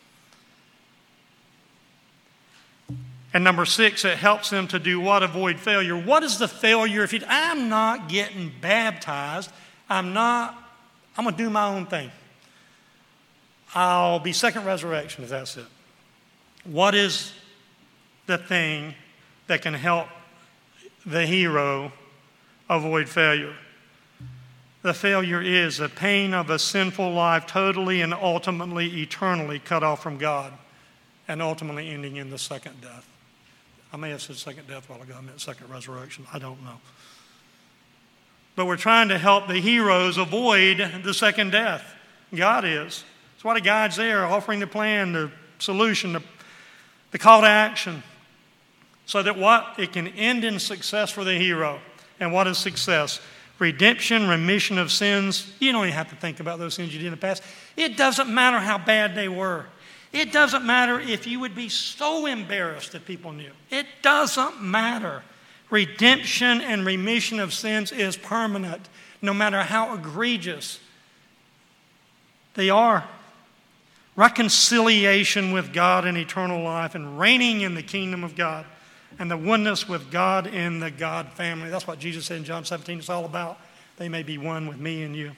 A: And number 6, it helps them to do what? Avoid failure. What is the failure? I'm not getting baptized. I'm going to do my own thing. I'll be second resurrection if that's it. What is the thing that can help the hero avoid failure? The failure is the pain of a sinful life totally and ultimately, eternally cut off from God and ultimately ending in the second death. I may have said second death while ago. I meant second resurrection. I don't know. But we're trying to help the heroes avoid the second death. God is. That's why the guide's there, offering the plan, the solution, the call to action. So that what? It can end in success for the hero. And what is success? Redemption, remission of sins. You don't even have to think about those sins you did in the past. It doesn't matter how bad they were. It doesn't matter if you would be so embarrassed that people knew. It doesn't matter. Redemption and remission of sins is permanent, no matter how egregious they are. Reconciliation with God and eternal life and reigning in the kingdom of God and the oneness with God in the God family. That's what Jesus said in John 17 it's all about. They may be one with me and you.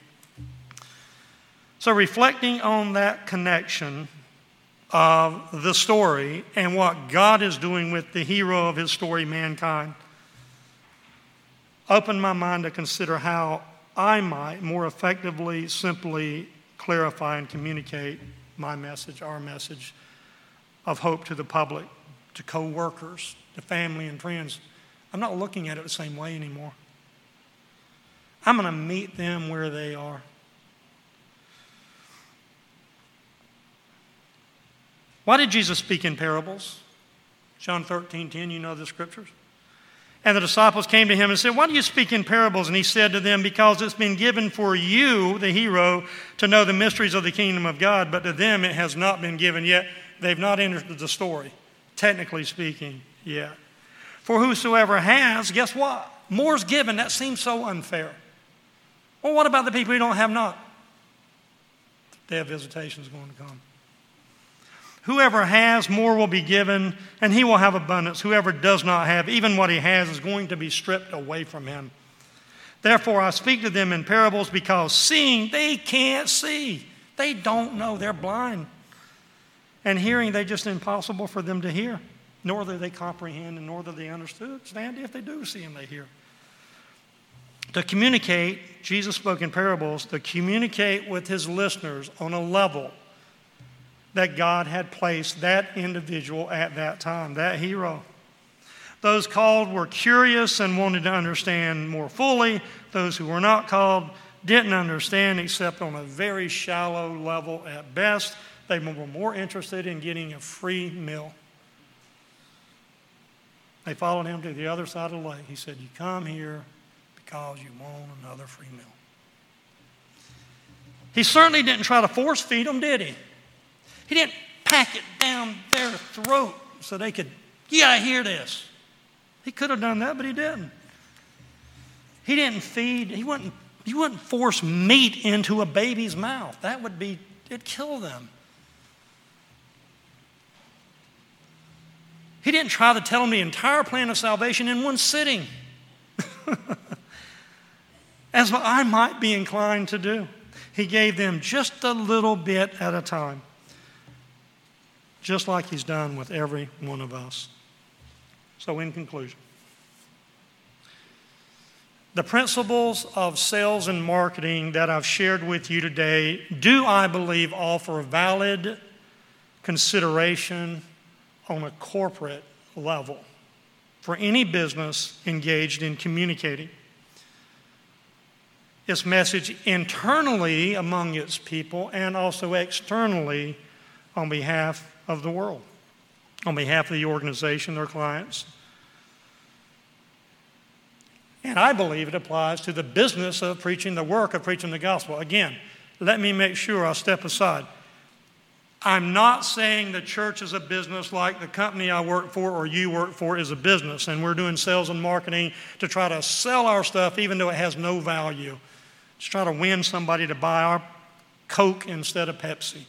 A: So reflecting on that connection of the story and what God is doing with the hero of his story, mankind, opened my mind to consider how I might more effectively, simply clarify and communicate my message, our message of hope to the public, to co-workers, to family and friends. I'm not looking at it the same way anymore. I'm going to meet them where they are. Why did Jesus speak in parables? John 13:10, you know the scriptures. And the disciples came to him and said, why do you speak in parables? And he said to them, because it's been given for you, the hero, to know the mysteries of the kingdom of God, but to them it has not been given yet. They've not entered the story, technically speaking, yet. For whosoever has, guess what? More's given. That seems so unfair. Well, what about the people who don't have not? The day of visitation is going to come. Whoever has, more will be given, and he will have abundance. Whoever does not have, even what he has is going to be stripped away from him. Therefore, I speak to them in parables because seeing, they can't see. They don't know. They're blind. And hearing, they're just impossible for them to hear. Nor do they comprehend, and nor do they understand if they do see and they hear. To communicate, Jesus spoke in parables, to communicate with his listeners on a level that God had placed that individual at that time, that hero. Those called were curious and wanted to understand more fully. Those who were not called didn't understand except on a very shallow level at best. They were more interested in getting a free meal. They followed him to the other side of the lake. He said, you come here because you want another free meal. He certainly didn't try to force feed them, did he? He didn't pack it down their throat so they could, you got to hear this. He could have done that, but he didn't. He didn't feed, he wouldn't force meat into a baby's mouth. That would be, it'd kill them. He didn't try to tell them the entire plan of salvation in one sitting. As I might be inclined to do. He gave them just a little bit at a time. Just like he's done with every one of us. So in conclusion, the principles of sales and marketing that I've shared with you today do, I believe, offer valid consideration on a corporate level for any business engaged in communicating its message internally among its people and also externally on behalf of the world, on behalf of the organization, their clients. And I believe it applies to the business of preaching, the work of preaching the gospel. Again, let me make sure I'll step aside. I'm not saying the church is a business like the company I work for or you work for is a business, and we're doing sales and marketing to try to sell our stuff even though it has no value. Just try to win somebody to buy our Coke instead of Pepsi.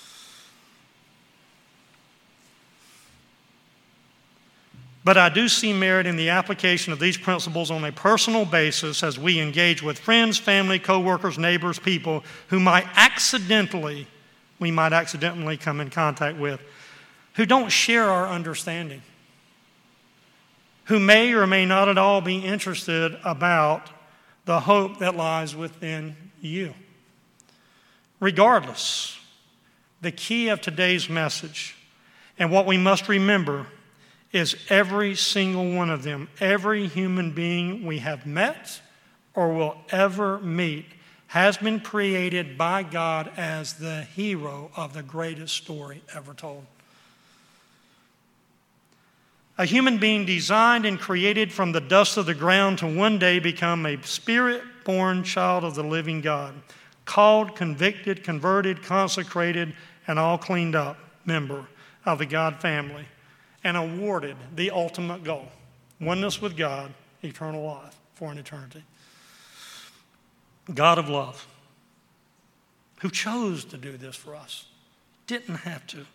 A: But I do see merit in the application of these principles on a personal basis as we engage with friends, family, co-workers, neighbors, people who we might accidentally come in contact with, who don't share our understanding, who may or may not at all be interested about the hope that lies within you. Regardless, the key of today's message and what we must remember is every single one of them, every human being we have met or will ever meet, has been created by God as the hero of the greatest story ever told. A human being designed and created from the dust of the ground to one day become a spirit-born child of the living God, called, convicted, converted, consecrated, and all cleaned up member of the God family, and awarded the ultimate goal, oneness with God, eternal life for an eternity. God of love, who chose to do this for us, didn't have to.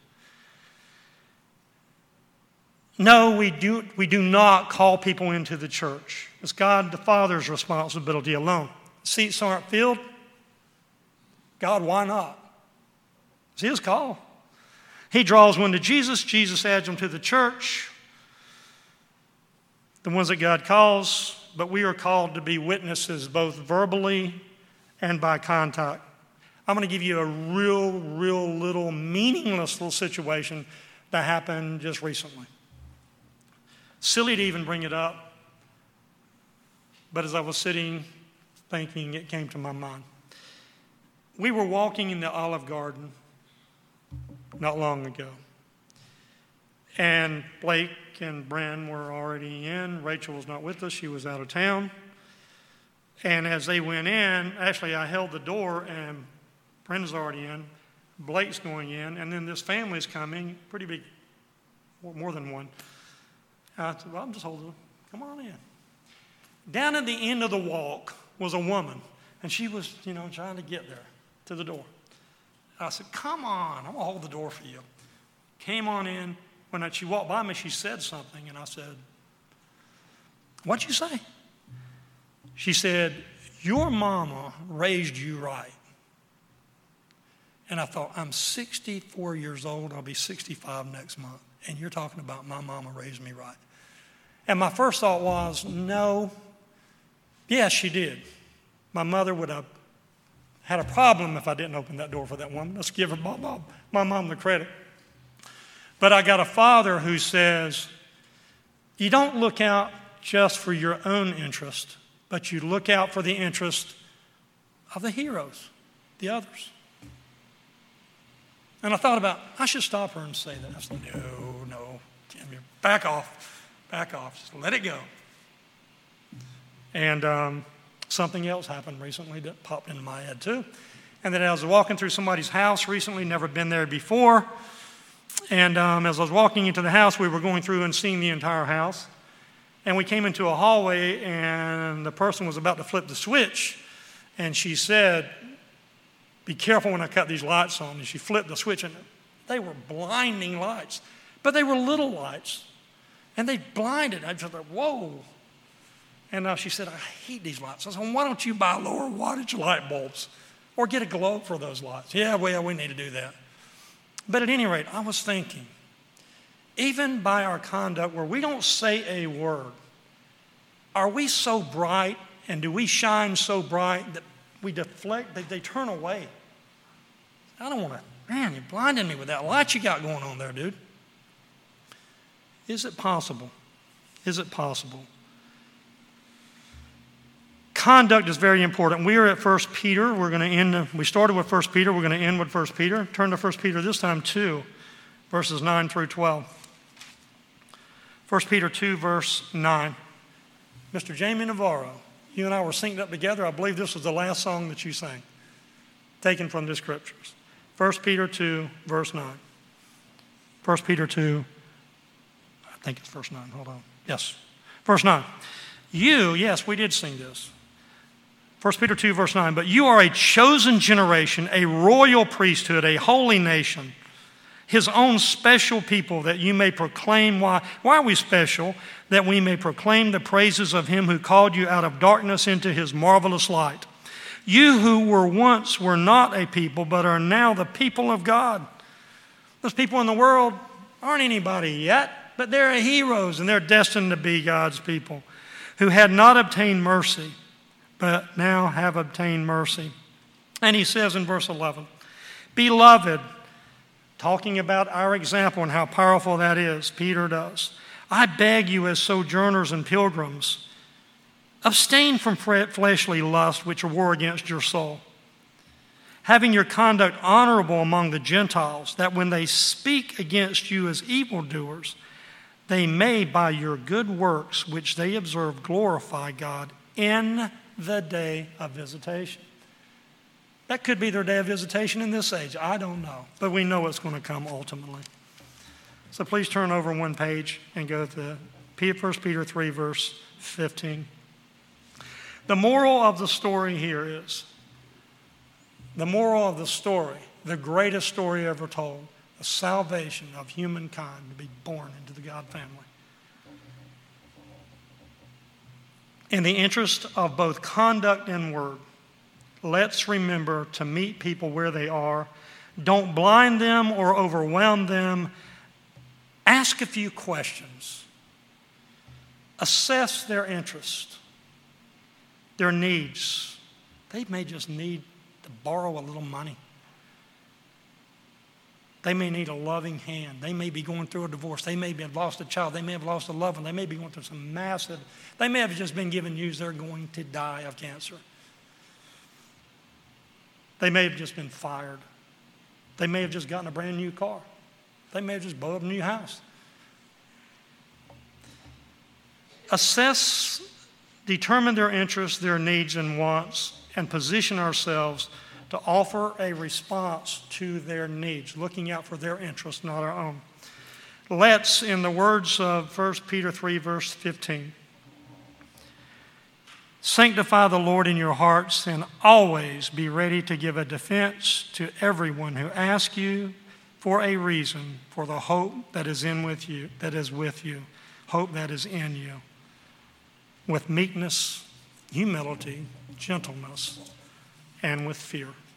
A: No, we do not call people into the church. It's God the Father's responsibility alone. Seats aren't filled. God, why not? It's His call. He draws one to Jesus. Jesus adds them to the church. The ones that God calls, but we are called to be witnesses both verbally and by contact. I'm going to give you a real little meaningless little situation that happened just recently. Silly to even bring it up, but as I was sitting thinking, it came to my mind. We were walking in the Olive Garden not long ago. And Blake and Bren were already in. Rachel was not with us. She was out of town. And as they went in, actually I held the door and Bren's already in. Blake's going in. And then this family's coming, pretty big, more than one. I said, well, I'm just holding them. Come on in. Down at the end of the walk was a woman. And she was, trying to get there to the door. I said, come on, I'm going to hold the door for you. Came on in. When she walked by me, she said something, and I said, what'd you say? She said, your mama raised you right. And I thought, I'm 64 years old. I'll be 65 next month. And you're talking about my mama raised me right. And my first thought was, no. Yes, she did. My mother would have had a problem if I didn't open that door for that woman. Let's give her my mom the credit. But I got a father who says, you don't look out just for your own interest, but you look out for the interest of the heroes, the others. And I thought about, I should stop her and say that. I said, no, Jim, back off, just let it go. And something else happened recently that popped into my head too. And then I was walking through somebody's house recently, never been there before. And as I was walking into the house, we were going through and seeing the entire house. And we came into a hallway, and the person was about to flip the switch. And she said, be careful when I cut these lights on. And she flipped the switch, and they were blinding lights. But they were little lights. And they blinded. I just thought, whoa. And she said, I hate these lights. I said, well, why don't you buy lower wattage light bulbs? Or get a globe for those lights. Yeah, well, we need to do that. But at any rate, I was thinking, even by our conduct where we don't say a word, are we so bright and do we shine so bright that we deflect, they turn away? I don't want to, man, you're blinding me with that light you got going on there, dude. Is it possible? Is it possible? conduct is very important. We are at 1 Peter. We started with 1 Peter. We're going to end with 1 Peter. Turn to 1 Peter this time 2, verses 9 through 12. 1 Peter 2, verse 9. Mr. Jamie Navarro, you and I were synced up together. I believe this was the last song that you sang, taken from the Scriptures. 1 Peter 2, verse 9. 1 Peter 2, I think it's verse 9. Hold on. Yes, verse 9. Yes, we did sing this. 1 Peter 2, verse 9. But you are a chosen generation, a royal priesthood, a holy nation, his own special people, that you may proclaim. Why are we special? That we may proclaim the praises of him who called you out of darkness into his marvelous light. You who were not a people, but are now the people of God. Those people in the world aren't anybody yet, but they're heroes and they're destined to be God's people, who had not obtained mercy, but now have obtained mercy. And he says in verse 11, Beloved, talking about our example and how powerful that is, Peter does, I beg you as sojourners and pilgrims, abstain from fleshly lust which war against your soul, having your conduct honorable among the Gentiles, that when they speak against you as evildoers, they may, by your good works which they observe, glorify God in the day of visitation. That could be their day of visitation in this age. I don't know. But we know it's going to come ultimately. So please turn over one page and go to 1 Peter 3, verse 15. The moral of the story here is, the greatest story ever told, the salvation of humankind to be born into the God family. In the interest of both conduct and word, let's remember to meet people where they are. Don't blind them or overwhelm them. Ask a few questions. Assess their interest, their needs. They may just need to borrow a little money. They may need a loving hand. They may be going through a divorce. They may have lost a child. They may have lost a loved one. They may be going through they may have just been given news they're going to die of cancer. They may have just been fired. They may have just gotten a brand new car. They may have just bought a new house. Assess, determine their interests, their needs and wants, and position ourselves to offer a response to their needs, looking out for their interests, not our own. Let's, in the words of 1 Peter 3, verse 15, sanctify the Lord in your hearts and always be ready to give a defense to everyone who asks you for a reason for the hope that is with you, hope that is in you, with meekness, humility, gentleness, and with fear.